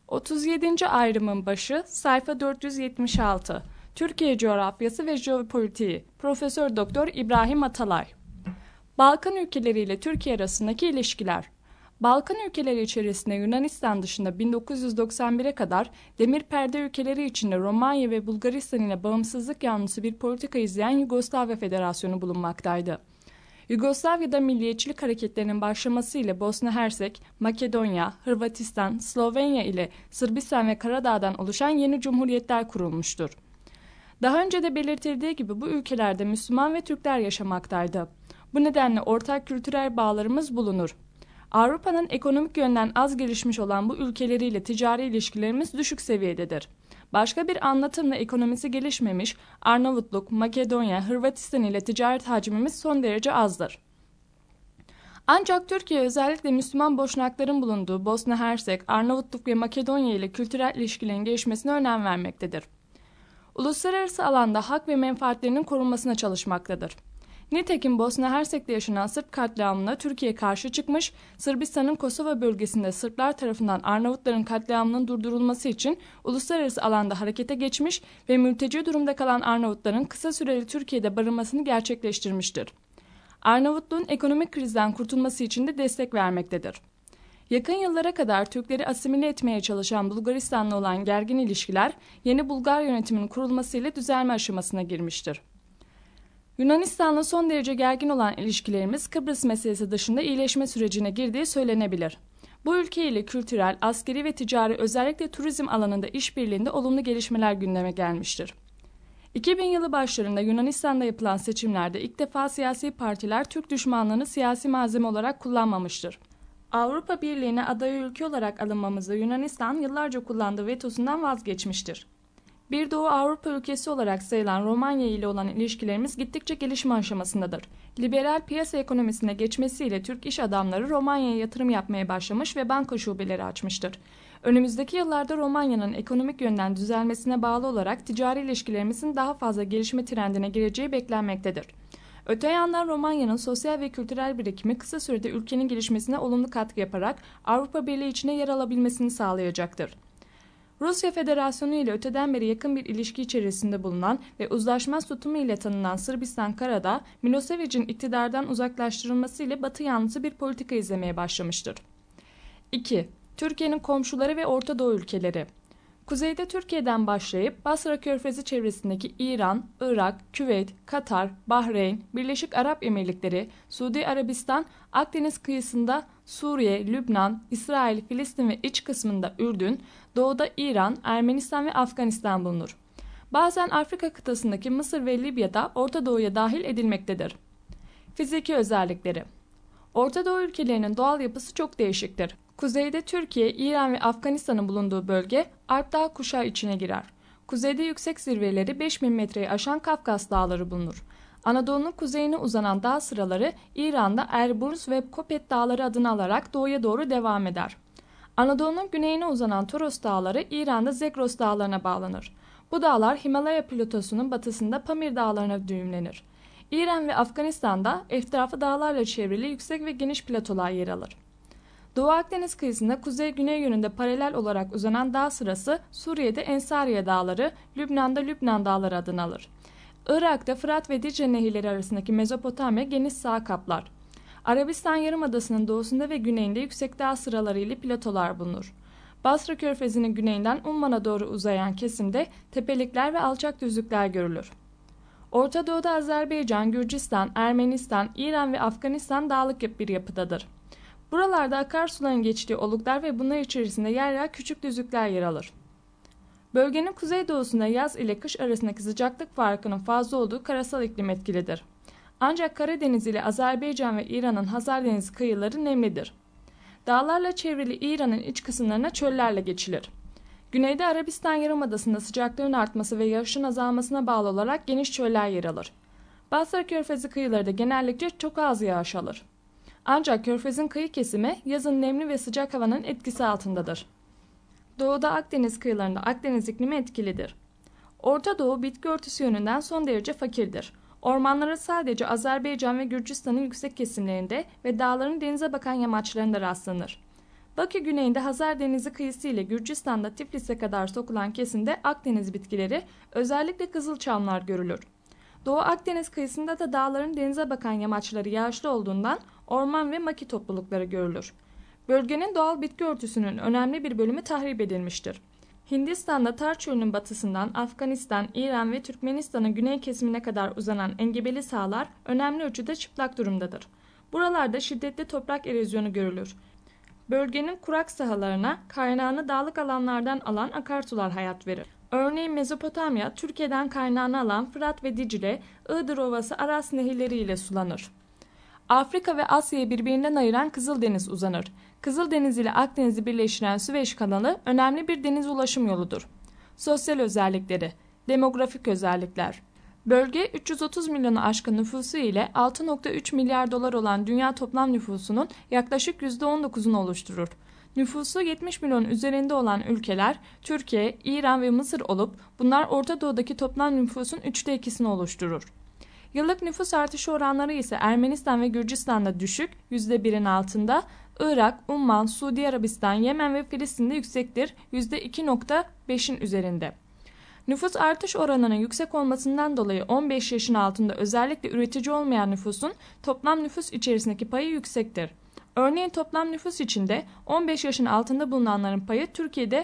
37. ayrımın başı, sayfa 476. Türkiye coğrafyası ve jeopolitiği. Profesör Doktor İbrahim Atalay. Balkan ülkeleri ile Türkiye arasındaki ilişkiler. Balkan ülkeleri içerisinde Yunanistan dışında 1991'e kadar demir perde ülkeleri içinde Romanya ve Bulgaristan ile bağımsızlık yanlısı bir politika izleyen Yugoslavya Federasyonu bulunmaktaydı. Yugoslavya'da milliyetçilik hareketlerinin başlamasıyla Bosna Hersek, Makedonya, Hırvatistan, Slovenya ile Sırbistan ve Karadağ'dan oluşan yeni cumhuriyetler kurulmuştur. Daha önce de belirtildiği gibi bu ülkelerde Müslüman ve Türkler yaşamaktaydı. Bu nedenle ortak kültürel bağlarımız bulunur. Avrupa'nın ekonomik yönden az gelişmiş olan bu ülkeleriyle ticari ilişkilerimiz düşük seviyededir. Başka bir anlatımla ekonomisi gelişmemiş Arnavutluk, Makedonya, Hırvatistan ile ticaret hacmimiz son derece azdır. Ancak Türkiye özellikle Müslüman Boşnakların bulunduğu Bosna Hersek, Arnavutluk ve Makedonya ile kültürel ilişkilerin gelişmesine önem vermektedir. Uluslararası alanda hak ve menfaatlerinin korunmasına çalışmaktadır. Nitekim Bosna Hersek'te yaşanan Sırp katliamına Türkiye karşı çıkmış, Sırbistan'ın Kosova bölgesinde Sırplar tarafından Arnavutların katliamının durdurulması için uluslararası alanda harekete geçmiş ve mülteci durumda kalan Arnavutların kısa süreli Türkiye'de barınmasını gerçekleştirmiştir. Arnavutluğun ekonomik krizden kurtulması için de destek vermektedir. Yakın yıllara kadar Türkleri asimile etmeye çalışan Bulgaristan'la olan gergin ilişkiler, yeni Bulgar yönetiminin kurulmasıyla düzelme aşamasına girmiştir. Yunanistan'la son derece gergin olan ilişkilerimiz Kıbrıs meselesi dışında iyileşme sürecine girdiği söylenebilir. Bu ülke ile kültürel, askeri ve ticari özellikle turizm alanında işbirliğinde olumlu gelişmeler gündeme gelmiştir. 2000 yılı başlarında Yunanistan'da yapılan seçimlerde ilk defa siyasi partiler Türk düşmanlığını siyasi malzeme olarak kullanmamıştır. Avrupa Birliği'ne aday ülke olarak alınmamızda Yunanistan yıllarca kullandığı vetosundan vazgeçmiştir. Bir Doğu Avrupa ülkesi olarak sayılan Romanya ile olan ilişkilerimiz gittikçe gelişme aşamasındadır. Liberal piyasa ekonomisine geçmesiyle Türk iş adamları Romanya'ya yatırım yapmaya başlamış ve banka şubeleri açmıştır. Önümüzdeki yıllarda Romanya'nın ekonomik yönden düzelmesine bağlı olarak ticari ilişkilerimizin daha fazla gelişme trendine gireceği beklenmektedir. Öte yandan Romanya'nın sosyal ve kültürel birikimi kısa sürede ülkenin gelişmesine olumlu katkı yaparak Avrupa Birliği içine yer alabilmesini sağlayacaktır. Rusya Federasyonu ile öteden beri yakın bir ilişki içerisinde bulunan ve uzlaşmaz tutumu ile tanınan Sırbistan Karadağ, Milosevic'in iktidardan uzaklaştırılması ile Batı yanlısı bir politika izlemeye başlamıştır. 2. Türkiye'nin komşuları ve Orta Doğu ülkeleri. Kuzeyde Türkiye'den başlayıp Basra Körfezi çevresindeki İran, Irak, Küveyt, Katar, Bahreyn, Birleşik Arap Emirlikleri, Suudi Arabistan, Akdeniz kıyısında Suriye, Lübnan, İsrail, Filistin ve iç kısmında Ürdün, doğuda İran, Ermenistan ve Afganistan bulunur. Bazen Afrika kıtasındaki Mısır ve Libya'da Orta Doğu'ya dahil edilmektedir. Fiziki özellikleri. Orta Doğu ülkelerinin doğal yapısı çok değişiktir. Kuzeyde Türkiye, İran ve Afganistan'ın bulunduğu bölge Alp Dağ kuşağı içine girer. Kuzeyde yüksek zirveleri 5000 metreyi aşan Kafkas Dağları bulunur. Anadolu'nun kuzeyine uzanan dağ sıraları İran'da Elburz ve Kopet Dağları adını alarak doğuya doğru devam eder. Anadolu'nun güneyine uzanan Toros Dağları İran'da Zegros Dağları'na bağlanır. Bu dağlar Himalaya platosunun batısında Pamir Dağları'na düğümlenir. İran ve Afganistan'da etrafı dağlarla çevrili yüksek ve geniş platolar yer alır. Doğu Akdeniz kıyısında kuzey-güney yönünde paralel olarak uzanan dağ sırası Suriye'de Ensariye Dağları, Lübnan'da Lübnan Dağları adını alır. Irak'ta Fırat ve Dicle nehirleri arasındaki Mezopotamya geniş saha kaplar. Arabistan Yarımadası'nın doğusunda ve güneyinde yüksek dağ sıraları ile platolar bulunur. Basra Körfezi'nin güneyinden Umman'a doğru uzayan kesimde tepelikler ve alçak düzlükler görülür. Orta Doğu'da Azerbaycan, Gürcistan, Ermenistan, İran ve Afganistan dağlık bir yapıdadır. Buralarda akarsuların geçtiği oluklar ve bunlar içerisinde yer yer küçük düzlükler yer alır. Bölgenin kuzeydoğusunda yaz ile kış arasındaki sıcaklık farkının fazla olduğu karasal iklim etkilidir. Ancak Karadeniz ile Azerbaycan ve İran'ın Hazar Denizi kıyıları nemlidir. Dağlarla çevrili İran'ın iç kısımlarına çöllerle geçilir. Güneyde Arabistan Yarımadası'nda sıcaklığın artması ve yağışın azalmasına bağlı olarak geniş çöller yer alır. Basra Körfezi kıyıları da genellikle çok az yağış alır. Ancak Körfez'in kıyı kesimi yazın nemli ve sıcak havanın etkisi altındadır. Doğuda Akdeniz kıyılarında Akdeniz iklimi etkilidir. Orta Doğu bitki örtüsü yönünden son derece fakirdir. Ormanlara sadece Azerbaycan ve Gürcistan'ın yüksek kesimlerinde ve dağların denize bakan yamaçlarında rastlanır. Bakü güneyinde Hazar Denizi kıyısı ile Gürcistan'da Tiflis'e kadar sokulan kesimde Akdeniz bitkileri, özellikle kızılçamlar görülür. Doğu Akdeniz kıyısında da dağların denize bakan yamaçları yağışlı olduğundan orman ve maki toplulukları görülür. Bölgenin doğal bitki örtüsünün önemli bir bölümü tahrip edilmiştir. Hindistan'da Tar Çölü'nün batısından Afganistan, İran ve Türkmenistan'ın güney kesimine kadar uzanan engebeli sahalar önemli ölçüde çıplak durumdadır. Buralarda şiddetli toprak erozyonu görülür. Bölgenin kurak sahalarına kaynağını dağlık alanlardan alan akarsular hayat verir. Örneğin Mezopotamya, Türkiye'den kaynağını alan Fırat ve Dicle, Iğdır Ovası, Aras nehirleri ile sulanır. Afrika ve Asya'yı birbirinden ayıran Kızıldeniz uzanır. Kızıldeniz ile Akdeniz'i birleştiren Süveyş kanalı önemli bir deniz ulaşım yoludur. Sosyal özellikleri, demografik özellikler. Bölge 330 milyonu aşkın nüfusu ile 6,3 milyar dolar olan dünya toplam nüfusunun yaklaşık %19'unu oluşturur. Nüfusu 70 milyon üzerinde olan ülkeler Türkiye, İran ve Mısır olup bunlar Orta Doğu'daki toplam nüfusun 2/3'ünü oluşturur. Yıllık nüfus artışı oranları ise Ermenistan ve Gürcistan'da düşük, %1'in altında, Irak, Umman, Suudi Arabistan, Yemen ve Filistin'de yüksektir, %2,5'in üzerinde. Nüfus artış oranının yüksek olmasından dolayı 15 yaşın altında özellikle üretici olmayan nüfusun toplam nüfus içerisindeki payı yüksektir. Örneğin toplam nüfus içinde 15 yaşın altında bulunanların payı Türkiye'de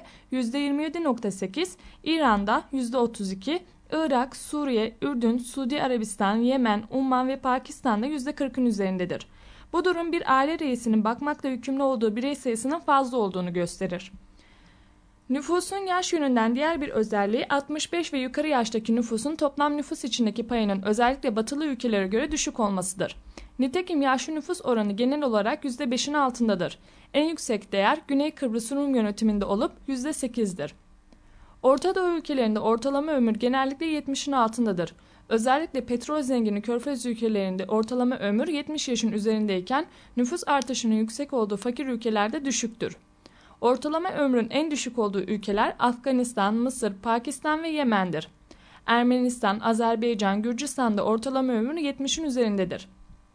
%27,8, İran'da %32, Irak, Suriye, Ürdün, Suudi Arabistan, Yemen, Umman ve Pakistan'da %40'ın üzerindedir. Bu durum bir aile reisinin bakmakla yükümlü olduğu birey sayısının fazla olduğunu gösterir. Nüfusun yaş yönünden diğer bir özelliği 65 ve yukarı yaştaki nüfusun toplam nüfus içindeki payının özellikle batılı ülkelere göre düşük olmasıdır. Nitekim yaşlı nüfus oranı genel olarak %5'in altındadır. En yüksek değer Güney Kıbrıs Rum yönetiminde olup %8'dir. Orta Doğu ülkelerinde ortalama ömür genellikle 70'in altındadır. Özellikle petrol zengini Körfez ülkelerinde ortalama ömür 70 yaşın üzerindeyken nüfus artışının yüksek olduğu fakir ülkelerde düşüktür. Ortalama ömrün en düşük olduğu ülkeler Afganistan, Mısır, Pakistan ve Yemen'dir. Ermenistan, Azerbaycan, Gürcistan'da ortalama ömür 70'in üzerindedir.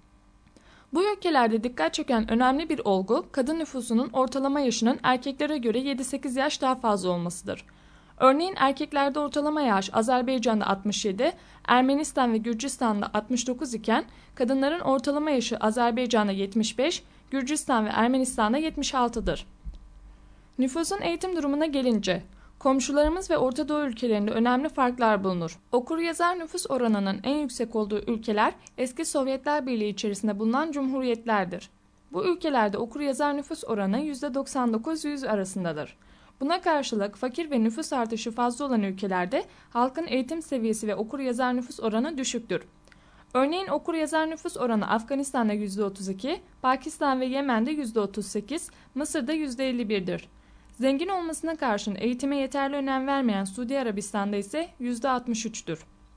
Bu ülkelerde dikkat çeken önemli bir olgu kadın nüfusunun ortalama yaşının erkeklere göre 7-8 yaş daha fazla olmasıdır. Örneğin erkeklerde ortalama yaş Azerbaycan'da 67, Ermenistan ve Gürcistan'da 69 iken kadınların ortalama yaşı Azerbaycan'da 75, Gürcistan ve Ermenistan'da 76'dır. Nüfusun eğitim durumuna gelince, komşularımız ve Orta Doğu ülkelerinde önemli farklar bulunur. Okur-yazar nüfus oranının en yüksek olduğu ülkeler eski Sovyetler Birliği içerisinde bulunan cumhuriyetlerdir. Bu ülkelerde okur-yazar nüfus oranı %99-100 arasındadır. Buna karşılık fakir ve nüfus artışı fazla olan ülkelerde halkın eğitim seviyesi ve okur-yazar nüfus oranı düşüktür. Örneğin okur-yazar nüfus oranı Afganistan'da %32, Pakistan ve Yemen'de %38, Mısır'da %51'dir. Zengin olmasına karşın eğitime yeterli önem vermeyen Suudi Arabistan'da ise %63'tür.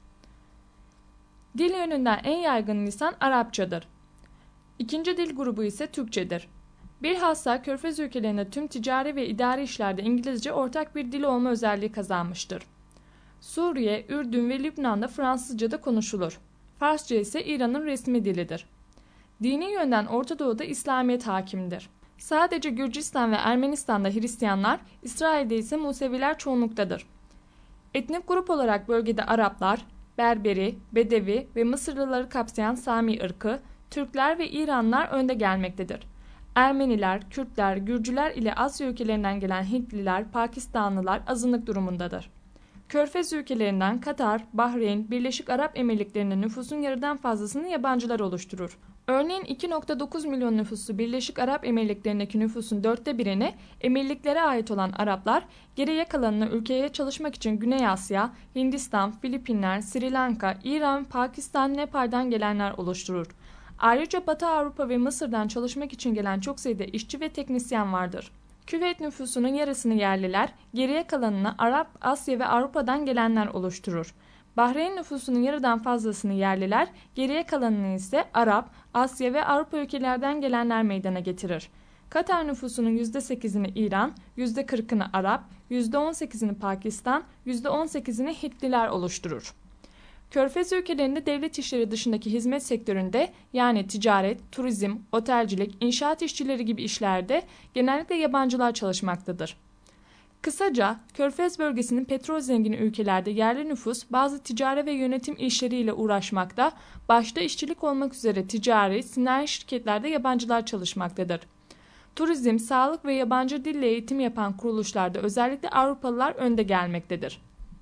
Dil yönünden en yaygın lisan Arapçadır. İkinci dil grubu ise Türkçedir. Bilhassa Körfez ülkelerinde tüm ticari ve idari işlerde İngilizce ortak bir dil olma özelliği kazanmıştır. Suriye, Ürdün ve Lübnan'da Fransızca'da konuşulur. Farsça ise İran'ın resmi dilidir. Dini yönden Orta Doğu'da İslamiyet hakimdir. Sadece Gürcistan ve Ermenistan'da Hristiyanlar, İsrail'de ise Museviler çoğunluktadır. Etnik grup olarak bölgede Araplar, Berberi, Bedevi ve Mısırlıları kapsayan Sami ırkı, Türkler ve İranlılar önde gelmektedir. Ermeniler, Kürtler, Gürcüler ile Asya ülkelerinden gelen Hintliler, Pakistanlılar azınlık durumundadır. Körfez ülkelerinden Katar, Bahreyn, Birleşik Arap Emirlikleri'nin nüfusun yarıdan fazlasını yabancılar oluşturur. Örneğin 2,9 milyon nüfuslu Birleşik Arap Emirlikleri'ndeki nüfusun 1/4'ine emirliklere ait olan Araplar, geriye kalanını ülkeye çalışmak için Güney Asya, Hindistan, Filipinler, Sri Lanka, İran, Pakistan, Nepal'den gelenler oluşturur. Ayrıca Batı Avrupa ve Mısır'dan çalışmak için gelen çok sayıda işçi ve teknisyen vardır. Küveyt nüfusunun yarısını yerliler, geriye kalanını Arap, Asya ve Avrupa'dan gelenler oluşturur. Bahreyn nüfusunun yarıdan fazlasını yerliler, geriye kalanını ise Arap, Asya ve Avrupa ülkelerden gelenler meydana getirir. Katar nüfusunun %8'ini İran, %40'ını Arap, %18'ini Pakistan, %18'ini Hintliler oluşturur. Körfez ülkelerinde devlet işleri dışındaki hizmet sektöründe yani ticaret, turizm, otelcilik, inşaat işçileri gibi işlerde genellikle yabancılar çalışmaktadır. Kısaca Körfez bölgesinin petrol zengini ülkelerde yerli nüfus bazı ticari ve yönetim işleriyle uğraşmakta, başta işçilik olmak üzere ticari, sanayi şirketlerde yabancılar çalışmaktadır. Turizm, sağlık ve yabancı dille eğitim yapan kuruluşlarda özellikle Avrupalılar önde gelmektedir.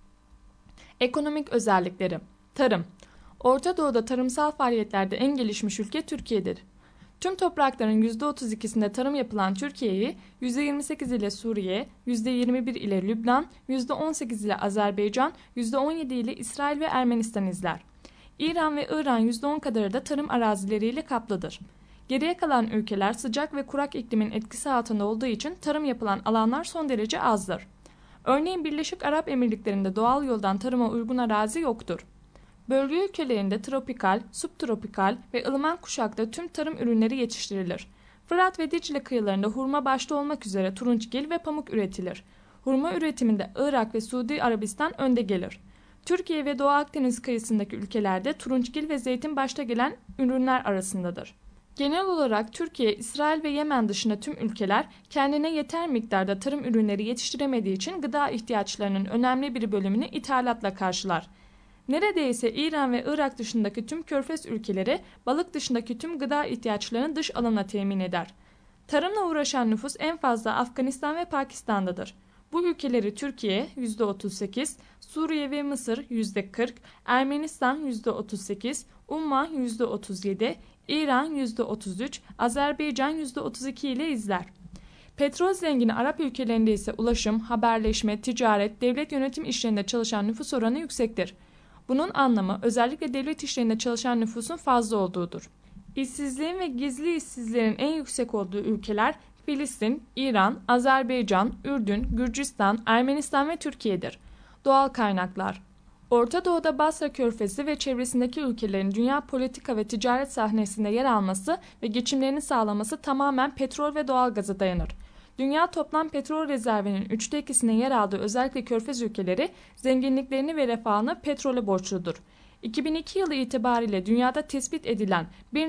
Ekonomik özellikleri. Tarım. Orta Doğu'da tarımsal faaliyetlerde en gelişmiş ülke Türkiye'dir. Tüm toprakların %32'sinde tarım yapılan Türkiye'yi %28 ile Suriye, %21 ile Lübnan, %18 ile Azerbaycan, %17 ile İsrail ve Ermenistan izler. İran ve İran %10 kadarı da tarım arazileriyle kaplıdır. Geriye kalan ülkeler sıcak ve kurak iklimin etkisi altında olduğu için tarım yapılan alanlar son derece azdır. Örneğin Birleşik Arap Emirlikleri'nde doğal yoldan tarıma uygun arazi yoktur. Bölge ülkelerinde tropikal, subtropikal ve ılıman kuşakta tüm tarım ürünleri yetiştirilir. Fırat ve Dicle kıyılarında hurma başta olmak üzere turunçgil ve pamuk üretilir. Hurma üretiminde Irak ve Suudi Arabistan önde gelir. Türkiye ve Doğu Akdeniz kıyısındaki ülkelerde turunçgil ve zeytin başta gelen ürünler arasındadır. Genel olarak Türkiye, İsrail ve Yemen dışında tüm ülkeler kendine yeter miktarda tarım ürünleri yetiştiremediği için gıda ihtiyaçlarının önemli bir bölümünü ithalatla karşılar. Neredeyse İran ve Irak dışındaki tüm Körfez ülkeleri balık dışındaki tüm gıda ihtiyaçlarını dış alana temin eder. Tarımla uğraşan nüfus en fazla Afganistan ve Pakistan'dadır. Bu ülkeleri Türkiye %38, Suriye ve Mısır %40, Ermenistan %38, Umman %37, İran %33, Azerbaycan %32 ile izler. Petrol zengini Arap ülkelerinde ise ulaşım, haberleşme, ticaret, devlet yönetim işlerinde çalışan nüfus oranı yüksektir. Bunun anlamı özellikle devlet işlerinde çalışan nüfusun fazla olduğudur. İşsizliğin ve gizli işsizlerin en yüksek olduğu ülkeler Filistin, İran, Azerbaycan, Ürdün, Gürcistan, Ermenistan ve Türkiye'dir. Doğal kaynaklar. Orta Doğu'da Basra Körfezi ve çevresindeki ülkelerin dünya politika ve ticaret sahnesinde yer alması ve geçimlerini sağlaması tamamen petrol ve doğalgaza dayanır. Dünya toplam petrol rezervinin 2/3'ine yer aldığı özellikle Körfez ülkeleri zenginliklerini ve refahını petrole borçludur. 2002 yılı itibariyle dünyada tespit edilen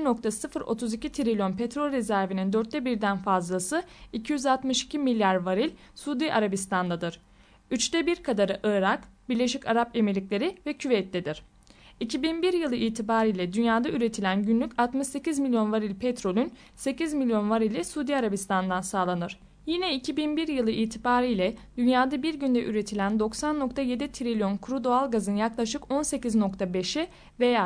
1,032 trilyon petrol rezervinin 1/4'den fazlası 262 milyar varil Suudi Arabistan'dadır. 1/3 kadarı Irak, Birleşik Arap Emirlikleri ve Küveyt'tedir. 2001 yılı itibariyle dünyada üretilen günlük 68 milyon varil petrolün 8 milyon varili Suudi Arabistan'dan sağlanır. Yine 2001 yılı itibariyle dünyada bir günde üretilen 90,7 trilyon kuru doğalgazın yaklaşık 18,5'i veya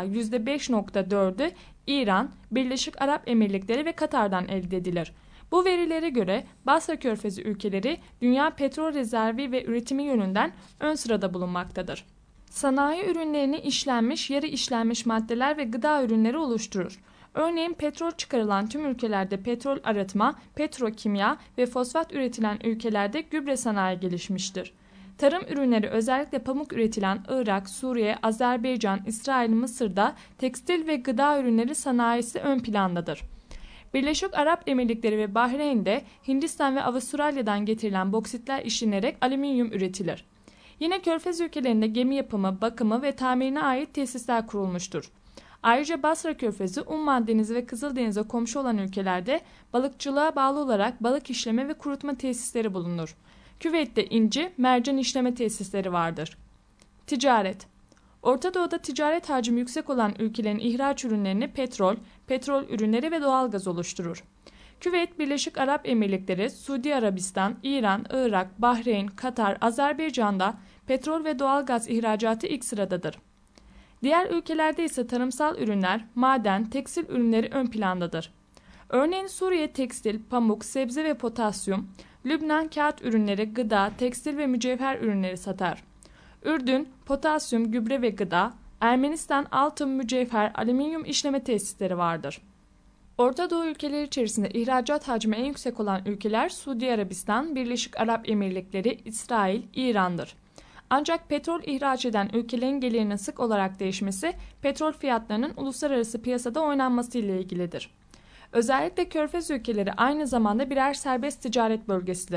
%5,4'ü İran, Birleşik Arap Emirlikleri ve Katar'dan elde edilir. Bu verilere göre Basra Körfezi ülkeleri dünya petrol rezervi ve üretimi yönünden ön sırada bulunmaktadır. Sanayi ürünlerini işlenmiş, yarı işlenmiş maddeler ve gıda ürünleri oluşturur. Örneğin petrol çıkarılan tüm ülkelerde petrol arıtma, petrokimya ve fosfat üretilen ülkelerde gübre sanayi gelişmiştir. Tarım ürünleri özellikle pamuk üretilen Irak, Suriye, Azerbaycan, İsrail, Mısır'da tekstil ve gıda ürünleri sanayisi ön plandadır. Birleşik Arap Emirlikleri ve Bahreyn'de Hindistan ve Avustralya'dan getirilen boksitler işlenerek alüminyum üretilir. Yine Körfez ülkelerinde gemi yapımı, bakımı ve tamirine ait tesisler kurulmuştur. Ayrıca Basra Körfezi, Umman Denizi ve Kızıldeniz'e komşu olan ülkelerde balıkçılığa bağlı olarak balık işleme ve kurutma tesisleri bulunur. Küveyt'te inci, mercan işleme tesisleri vardır. Ticaret. Orta Doğu'da ticaret hacmi yüksek olan ülkelerin ihraç ürünlerini petrol ürünleri ve doğalgaz oluşturur. Küveyt, Birleşik Arap Emirlikleri, Suudi Arabistan, İran, Irak, Bahreyn, Katar, Azerbaycan'da petrol ve doğalgaz ihracatı ilk sıradadır. Diğer ülkelerde ise tarımsal ürünler, maden, tekstil ürünleri ön plandadır. Örneğin Suriye tekstil, pamuk, sebze ve potasyum, Lübnan kağıt ürünleri, gıda, tekstil ve mücevher ürünleri satar. Ürdün, potasyum, gübre ve gıda, Ermenistan altın, mücevher, alüminyum işleme tesisleri vardır. Orta Doğu ülkeleri içerisinde ihracat hacmi en yüksek olan ülkeler Suudi Arabistan, Birleşik Arap Emirlikleri, İsrail, İran'dır. Ancak petrol ihraç eden ülkelerin gelirinin sık olarak değişmesi, petrol fiyatlarının uluslararası piyasada oynanması ile ilgilidir. Özellikle Körfez ülkeleri aynı zamanda birer serbest ticaret bölgesidir.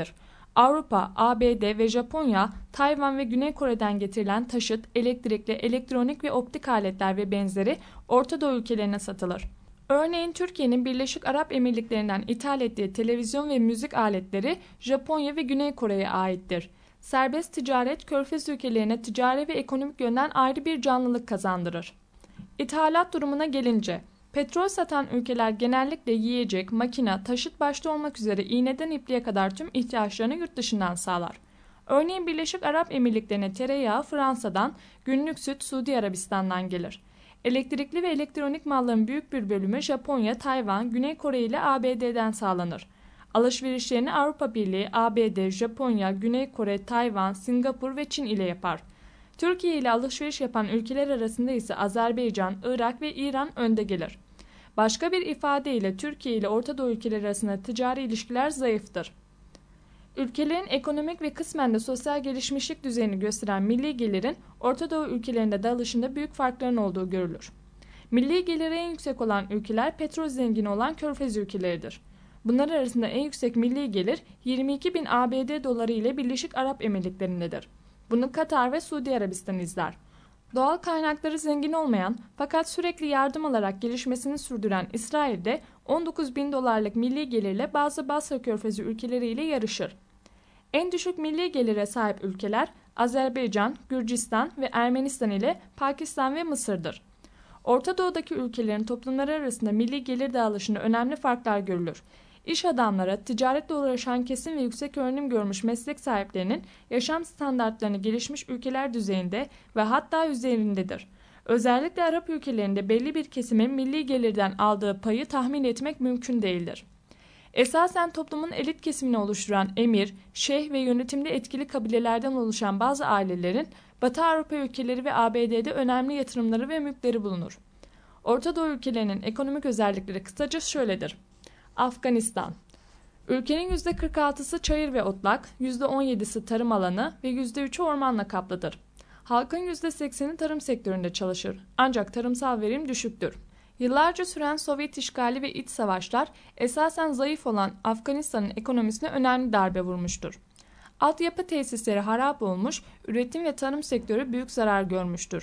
Avrupa, ABD ve Japonya, Tayvan ve Güney Kore'den getirilen taşıt, elektrikli, elektronik ve optik aletler ve benzeri Orta Doğu ülkelerine satılır. Örneğin Türkiye'nin Birleşik Arap Emirlikleri'nden ithal ettiği televizyon ve müzik aletleri Japonya ve Güney Kore'ye aittir. Serbest ticaret, Körfez ülkelerine ticari ve ekonomik yönden ayrı bir canlılık kazandırır. İthalat durumuna gelince, petrol satan ülkeler genellikle yiyecek, makina, taşıt başta olmak üzere iğneden ipliğe kadar tüm ihtiyaçlarını yurt dışından sağlar. Örneğin Birleşik Arap Emirlikleri'ne tereyağı Fransa'dan, günlük süt Suudi Arabistan'dan gelir. Elektrikli ve elektronik malların büyük bir bölümü Japonya, Tayvan, Güney Kore ile ABD'den sağlanır. Alışverişlerini Avrupa Birliği, ABD, Japonya, Güney Kore, Tayvan, Singapur ve Çin ile yapar. Türkiye ile alışveriş yapan ülkeler arasında ise Azerbaycan, Irak ve İran önde gelir. Başka bir ifadeyle Türkiye ile Orta Doğu ülkeleri arasında ticari ilişkiler zayıftır. Ülkelerin ekonomik ve kısmen de sosyal gelişmişlik düzeyini gösteren milli gelirin Orta Doğu ülkelerinde dağılışında büyük farkların olduğu görülür. Milli geliri en yüksek olan ülkeler petrol zengini olan Körfez ülkeleridir. Bunlar arasında en yüksek milli gelir 22.000 ABD doları ile Birleşik Arap Emirlikleri'ndedir. Bunu Katar ve Suudi Arabistan izler. Doğal kaynakları zengin olmayan fakat sürekli yardım alarak gelişmesini sürdüren İsrail'de 19.000 dolarlık milli gelirle bazı Basra Körfezi ülkeleriyle yarışır. En düşük milli gelire sahip ülkeler Azerbaycan, Gürcistan ve Ermenistan ile Pakistan ve Mısır'dır. Orta Doğu'daki ülkelerin toplumları arasında milli gelir dağılışında önemli farklar görülür. İş adamları, ticaretle uğraşan kesim ve yüksek öğrenim görmüş meslek sahiplerinin yaşam standartlarını gelişmiş ülkeler düzeyinde ve hatta üzerindedir. Özellikle Arap ülkelerinde belli bir kesimin milli gelirden aldığı payı tahmin etmek mümkün değildir. Esasen toplumun elit kesimini oluşturan emir, şeyh ve yönetimde etkili kabilelerden oluşan bazı ailelerin Batı Avrupa ülkeleri ve ABD'de önemli yatırımları ve mülkleri bulunur. Orta Doğu ülkelerinin ekonomik özellikleri kısaca şöyledir. Afganistan. Ülkenin %46'sı çayır ve otlak, %17'si tarım alanı ve %3'ü ormanla kaplıdır. Halkın %80'i tarım sektöründe çalışır. Ancak tarımsal verim düşüktür. Yıllarca süren Sovyet işgali ve iç savaşlar esasen zayıf olan Afganistan'ın ekonomisine önemli darbe vurmuştur. Altyapı tesisleri harap olmuş, üretim ve tarım sektörü büyük zarar görmüştür.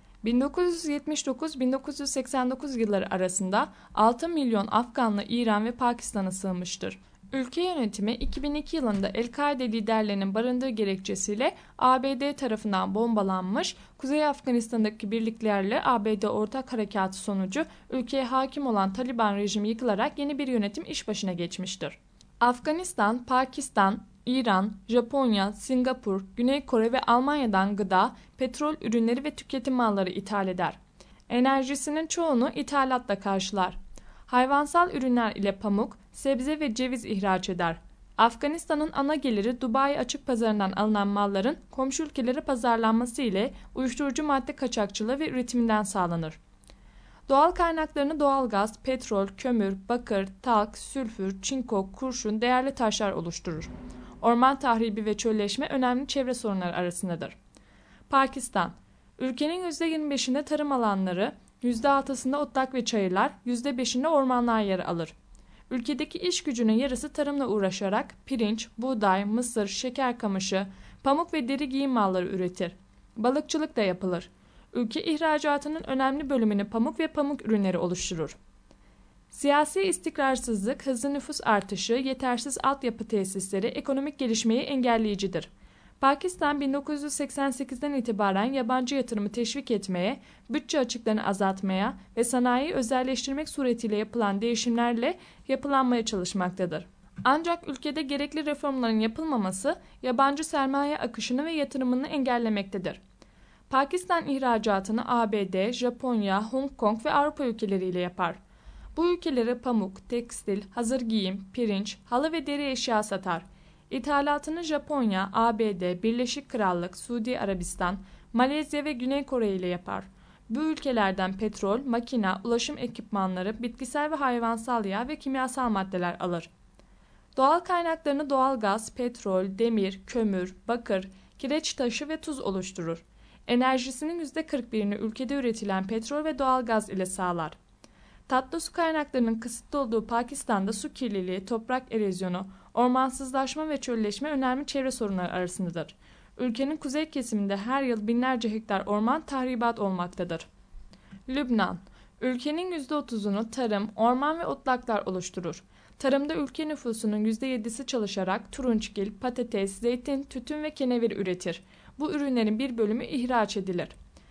1979-1989 yılları arasında 6 milyon Afganlı İran ve Pakistan'a sığınmıştır. Ülke yönetimi 2002 yılında El-Kaide liderlerinin barındığı gerekçesiyle ABD tarafından bombalanmış, Kuzey Afganistan'daki birliklerle ABD ortak harekatı sonucu ülkeye hakim olan Taliban rejimi yıkılarak yeni bir yönetim iş başına geçmiştir. Afganistan, Pakistan, İran, Japonya, Singapur, Güney Kore ve Almanya'dan gıda, petrol ürünleri ve tüketim malları ithal eder. Enerjisinin çoğunu ithalatla karşılar. Hayvansal ürünler ile pamuk, sebze ve ceviz ihraç eder. Afganistan'ın ana geliri Dubai açık pazarından alınan malların komşu ülkelere pazarlanması ile uyuşturucu madde kaçakçılığı ve üretiminden sağlanır. Doğal kaynaklarını doğalgaz, petrol, kömür, bakır, talk, sülfür, çinko, kurşun, değerli taşlar oluşturur. Orman tahribi ve çölleşme önemli çevre sorunları arasındadır. Pakistan, ülkenin %25'inde tarım alanları, %6'sında otlak ve çayırlar, %5'inde ormanlar yer alır. Ülkedeki iş gücünün yarısı tarımla uğraşarak pirinç, buğday, mısır, şeker kamışı, pamuk ve deri giyim malları üretir. Balıkçılık da yapılır. Ülke ihracatının önemli bölümünü pamuk ve pamuk ürünleri oluşturur. Siyasi istikrarsızlık, hızlı nüfus artışı, yetersiz altyapı tesisleri ekonomik gelişmeyi engelleyicidir. Pakistan 1988'den itibaren yabancı yatırımı teşvik etmeye, bütçe açıklarını azaltmaya ve sanayiyi özelleştirmek suretiyle yapılan değişimlerle yapılanmaya çalışmaktadır. Ancak ülkede gerekli reformların yapılmaması yabancı sermaye akışını ve yatırımını engellemektedir. Pakistan ihracatını ABD, Japonya, Hong Kong ve Avrupa ülkeleriyle yapar. Bu ülkelere pamuk, tekstil, hazır giyim, pirinç, halı ve deri eşya satar. İthalatını Japonya, ABD, Birleşik Krallık, Suudi Arabistan, Malezya ve Güney Kore ile yapar. Bu ülkelerden petrol, makina, ulaşım ekipmanları, bitkisel ve hayvansal yağ ve kimyasal maddeler alır. Doğal kaynaklarını doğalgaz, petrol, demir, kömür, bakır, kireç taşı ve tuz oluşturur. Enerjisinin %41'ini ülkede üretilen petrol ve doğalgaz ile sağlar. Tatlı su kaynaklarının kısıtlı olduğu Pakistan'da su kirliliği, toprak erozyonu, ormansızlaşma ve çölleşme önemli çevre sorunları arasındadır. Ülkenin kuzey kesiminde her yıl binlerce hektar orman tahribat olmaktadır. Lübnan, ülkenin %30'unu tarım, orman ve otlaklar oluşturur. Tarımda ülke nüfusunun %7'si çalışarak turunçgil, patates, zeytin, tütün ve kenevir üretir. Bu ürünlerin bir bölümü ihraç edilir.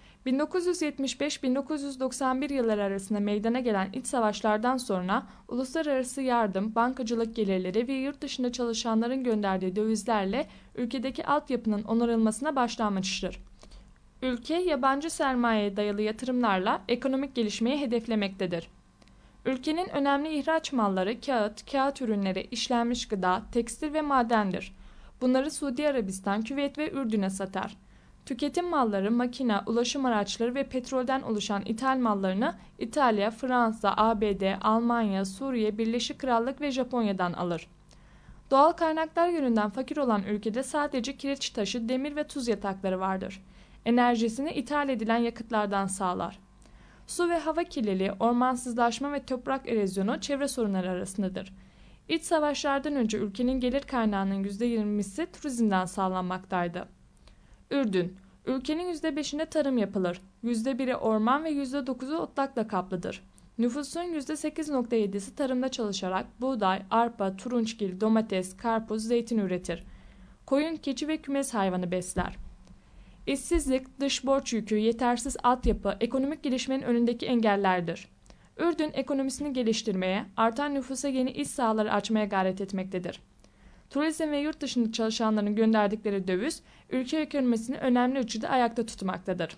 1975-1991 yılları arasında meydana gelen iç savaşlardan sonra uluslararası yardım, bankacılık gelirleri ve yurt dışında çalışanların gönderdiği dövizlerle ülkedeki altyapının onarılmasına başlanmıştır. Ülke, yabancı sermayeye dayalı yatırımlarla ekonomik gelişmeyi hedeflemektedir. Ülkenin önemli ihraç malları kağıt ürünleri, işlenmiş gıda, tekstil ve madendir. Bunları Suudi Arabistan, Küveyt ve Ürdün'e satar. Tüketim malları, makina, ulaşım araçları ve petrolden oluşan ithal mallarını İtalya, Fransa, ABD, Almanya, Suriye, Birleşik Krallık ve Japonya'dan alır. Doğal kaynaklar yönünden fakir olan ülkede sadece kireç taşı, demir ve tuz yatakları vardır. Enerjisini ithal edilen yakıtlardan sağlar. Su ve hava kirliliği, ormansızlaşma ve toprak erozyonu çevre sorunları arasındadır. İç savaşlardan önce ülkenin gelir kaynağının %20'si turizmden sağlanmaktaydı. Ürdün, ülkenin %5'inde tarım yapılır. %1'i orman ve %9'u otlakla kaplıdır. Nüfusun %8,7'si tarımda çalışarak buğday, arpa, turunçgil, domates, karpuz, zeytin üretir. Koyun, keçi ve kümes hayvanı besler. İşsizlik, dış borç yükü, yetersiz altyapı, ekonomik gelişmenin önündeki engellerdir. Ürdün ekonomisini geliştirmeye, artan nüfusa yeni iş sahaları açmaya gayret etmektedir. Turizm ve yurt dışında çalışanların gönderdikleri döviz, ülke ekonomisini önemli ölçüde ayakta tutmaktadır.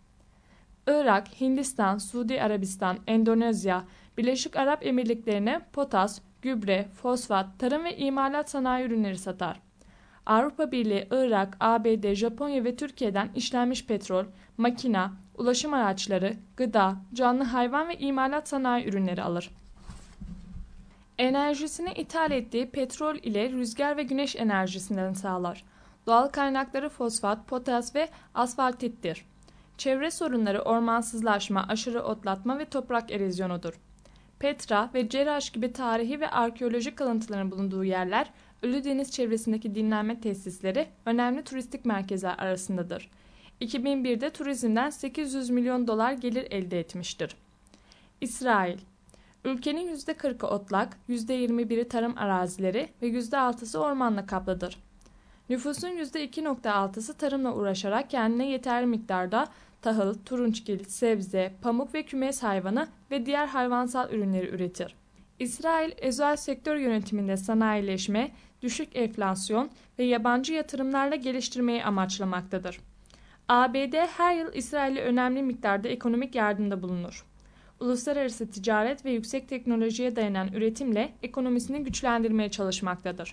Irak, Hindistan, Suudi Arabistan, Endonezya, Birleşik Arap Emirlikleri'ne potas, gübre, fosfat, tarım ve imalat sanayi ürünleri satar. Avrupa Birliği, Irak, ABD, Japonya ve Türkiye'den işlenmiş petrol, makina, ulaşım araçları, gıda, canlı hayvan ve imalat sanayi ürünleri alır. Enerjisini ithal ettiği petrol ile rüzgar ve güneş enerjisinden sağlar. Doğal kaynakları fosfat, potas ve asfaltittir. Çevre sorunları ormansızlaşma, aşırı otlatma ve toprak erozyonudur. Petra ve Cerrah gibi tarihi ve arkeolojik kalıntıların bulunduğu yerler, Ölüdeniz çevresindeki dinlenme tesisleri önemli turistik merkezler arasındadır. 2001'de turizmden 800 milyon dolar gelir elde etmiştir. İsrail, ülkenin %40'ı otlak, %21'i tarım arazileri ve %6'sı ormanla kaplıdır. Nüfusun %2,6'sı tarımla uğraşarak kendine yeterli miktarda tahıl, turunçgil, sebze, pamuk ve kümes hayvanı ve diğer hayvansal ürünleri üretir. İsrail, özel sektör yönetiminde sanayileşme, düşük enflasyon ve yabancı yatırımlarla geliştirmeyi amaçlamaktadır. ABD her yıl İsrail'e önemli miktarda ekonomik yardımda bulunur. Uluslararası ticaret ve yüksek teknolojiye dayanan üretimle ekonomisini güçlendirmeye çalışmaktadır.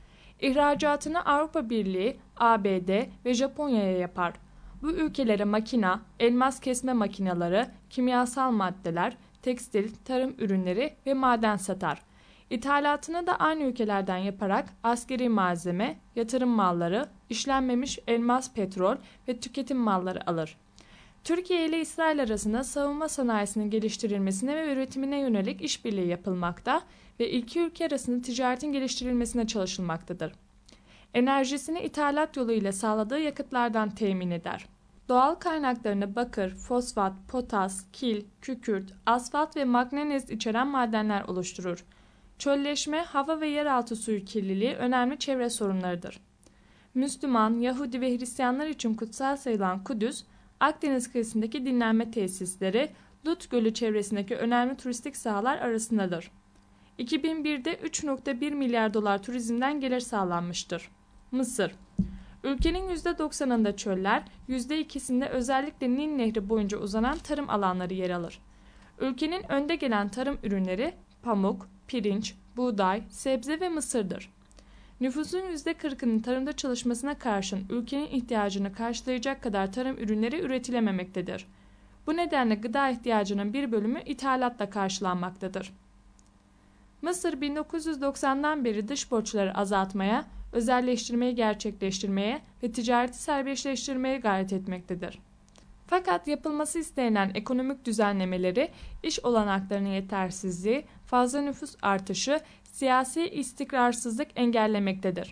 İhracatını Avrupa Birliği, ABD ve Japonya'ya yapar. Bu ülkelere makina, elmas kesme makineleri, kimyasal maddeler, tekstil, tarım ürünleri ve maden satar. İthalatını da aynı ülkelerden yaparak askeri malzeme, yatırım malları, işlenmemiş elmas petrol ve tüketim malları alır. Türkiye ile İsrail arasında savunma sanayisinin geliştirilmesine ve üretimine yönelik işbirliği yapılmakta ve iki ülke arasında ticaretin geliştirilmesine çalışılmaktadır. Enerjisini ithalat yoluyla sağladığı yakıtlardan temin eder. Doğal kaynaklarını bakır, fosfat, potas, kil, kükürt, asfalt ve manganiz içeren madenler oluşturur. Çölleşme, hava ve yeraltı suyu kirliliği önemli çevre sorunlarıdır. Müslüman, Yahudi ve Hristiyanlar için kutsal sayılan Kudüs, Akdeniz kıyısındaki dinlenme tesisleri, Lut Gölü çevresindeki önemli turistik sahalar arasındadır. 2001'de 3,1 milyar dolar turizmden gelir sağlanmıştır. Mısır, ülkenin %90'ında çöller, %2'sinde özellikle Nil Nehri boyunca uzanan tarım alanları yer alır. Ülkenin önde gelen tarım ürünleri pamuk, pirinç, buğday, sebze ve mısırdır. Nüfusun %40'ının tarımda çalışmasına karşın ülkenin ihtiyacını karşılayacak kadar tarım ürünleri üretilememektedir. Bu nedenle gıda ihtiyacının bir bölümü ithalatla karşılanmaktadır. Mısır 1990'dan beri dış borçları azaltmaya, özelleştirmeyi gerçekleştirmeye ve ticareti serbestleştirmeye gayret etmektedir. Fakat yapılması istenilen ekonomik düzenlemeleri, iş olanaklarının yetersizliği, fazla nüfus artışı, siyasi istikrarsızlık engellemektedir.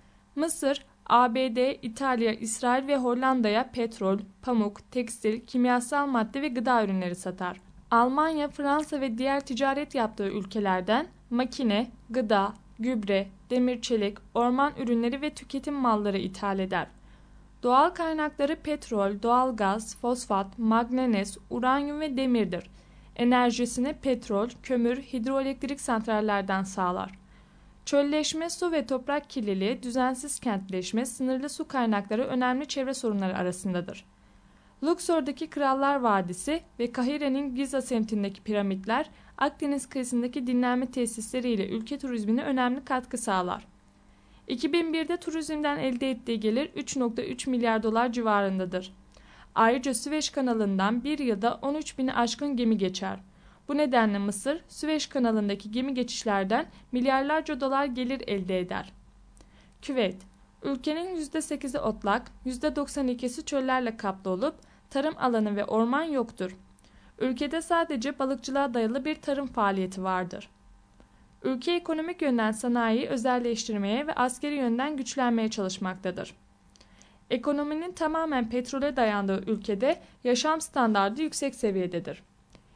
Mısır, ABD, İtalya, İsrail ve Hollanda'ya petrol, pamuk, tekstil, kimyasal madde ve gıda ürünleri satar. Almanya, Fransa ve diğer ticaret yaptığı ülkelerden makine, gıda, gübre, demir çelik, orman ürünleri ve tüketim malları ithal eder. Doğal kaynakları petrol, doğalgaz, fosfat, manganiz, uranyum ve demirdir. Enerjisini petrol, kömür, hidroelektrik santrallerden sağlar. Çölleşme, su ve toprak kirliliği, düzensiz kentleşme, sınırlı su kaynakları önemli çevre sorunları arasındadır. Luxor'daki Krallar Vadisi ve Kahire'nin Giza semtindeki piramitler, Akdeniz kıyısındaki dinlenme tesisleriyle ülke turizmine önemli katkı sağlar. 2001'de turizmden elde ettiği gelir 3,3 milyar dolar civarındadır. Ayrıca Süveyş kanalından bir yılda 13 bini aşkın gemi geçer. Bu nedenle Mısır, Süveyş kanalındaki gemi geçişlerden milyarlarca dolar gelir elde eder. Küveyt, ülkenin %8'i otlak, %92'si çöllerle kaplı olup tarım alanı ve orman yoktur. Ülkede sadece balıkçılığa dayalı bir tarım faaliyeti vardır. Ülke ekonomik yönden sanayiyi özelleştirmeye ve askeri yönden güçlenmeye çalışmaktadır. Ekonominin tamamen petrole dayandığı ülkede yaşam standardı yüksek seviyededir.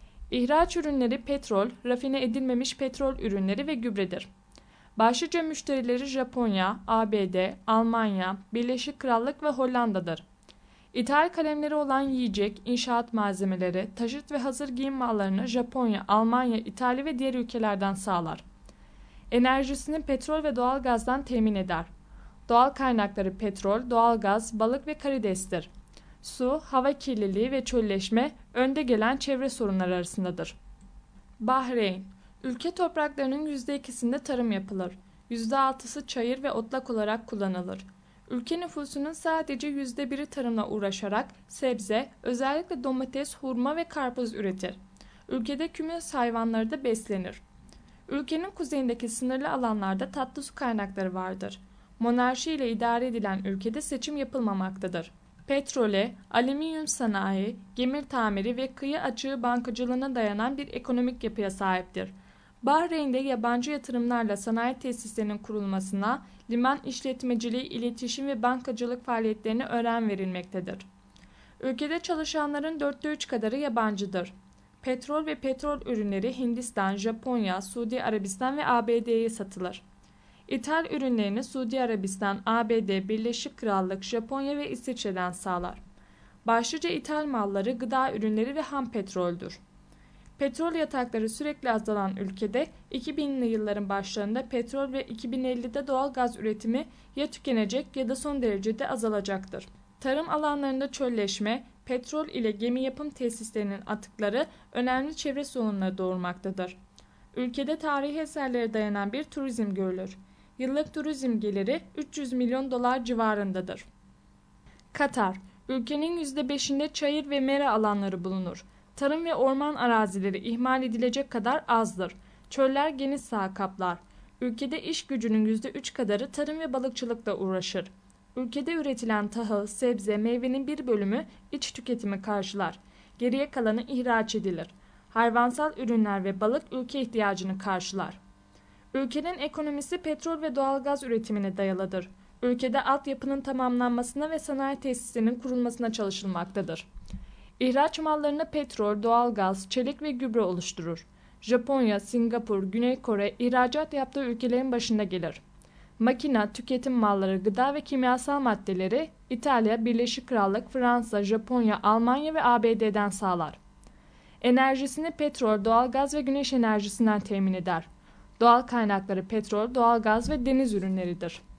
İhraç ürünleri petrol, rafine edilmemiş petrol ürünleri ve gübredir. Başlıca müşterileri Japonya, ABD, Almanya, Birleşik Krallık ve Hollanda'dır. İthal kalemleri olan yiyecek, inşaat malzemeleri, taşıt ve hazır giyim mallarını Japonya, Almanya, İtalya ve diğer ülkelerden sağlar. Enerjisini petrol ve doğalgazdan temin eder. Doğal kaynakları petrol, doğalgaz, balık ve karidestir. Su, hava kirliliği ve çölleşme önde gelen çevre sorunları arasındadır. Bahreyn, ülke topraklarının %2'sinde tarım yapılır. %6'sı çayır ve otlak olarak kullanılır. Ülke nüfusunun sadece %1'i tarımla uğraşarak sebze, özellikle domates, hurma ve karpuz üretir. Ülkede kümes hayvanları da beslenir. Ülkenin kuzeyindeki sınırlı alanlarda tatlı su kaynakları vardır. Monarşi ile idare edilen ülkede seçim yapılmamaktadır. Petrole, alüminyum sanayi, gemi tamiri ve kıyı açığı bankacılığına dayanan bir ekonomik yapıya sahiptir. Bahreyn'de yabancı yatırımlarla sanayi tesislerinin kurulmasına, liman işletmeciliği, iletişim ve bankacılık faaliyetlerine önem verilmektedir. Ülkede çalışanların 3 kadarı yabancıdır. Petrol ve petrol ürünleri Hindistan, Japonya, Suudi Arabistan ve ABD'ye satılır. İthal ürünlerini Suudi Arabistan, ABD, Birleşik Krallık, Japonya ve İsviçre'den sağlar. Başlıca ithal malları gıda ürünleri ve ham petroldür. Petrol yatakları sürekli azalan ülkede 2000'li yılların başlarında petrol ve 2050'de doğal gaz üretimi ya tükenecek ya da son derecede azalacaktır. Tarım alanlarında çölleşme, petrol ile gemi yapım tesislerinin atıkları önemli çevre sorunları doğurmaktadır. Ülkede tarihi eserlere dayanan bir turizm görülür. Yıllık turizm geliri 300 milyon dolar civarındadır. Katar, ülkenin %5'inde çayır ve mera alanları bulunur. Tarım ve orman arazileri ihmal edilecek kadar azdır. Çöller geniş saha kaplar. Ülkede iş gücünün %3 kadarı tarım ve balıkçılıkla uğraşır. Ülkede üretilen tahıl, sebze, meyvenin bir bölümü iç tüketimi karşılar. Geriye kalanı ihraç edilir. Hayvansal ürünler ve balık ülke ihtiyacını karşılar. Ülkenin ekonomisi petrol ve doğalgaz üretimine dayalıdır. Ülkede altyapının tamamlanmasına ve sanayi tesislerinin kurulmasına çalışılmaktadır. İhraç mallarını petrol, doğalgaz, çelik ve gübre oluşturur. Japonya, Singapur, Güney Kore ihracat yaptığı ülkelerin başında gelir. Makina, tüketim malları, gıda ve kimyasal maddeleri İtalya, Birleşik Krallık, Fransa, Japonya, Almanya ve ABD'den sağlar. Enerjisini petrol, doğalgaz ve güneş enerjisinden temin eder. Doğal kaynakları petrol, doğalgaz ve deniz ürünleridir.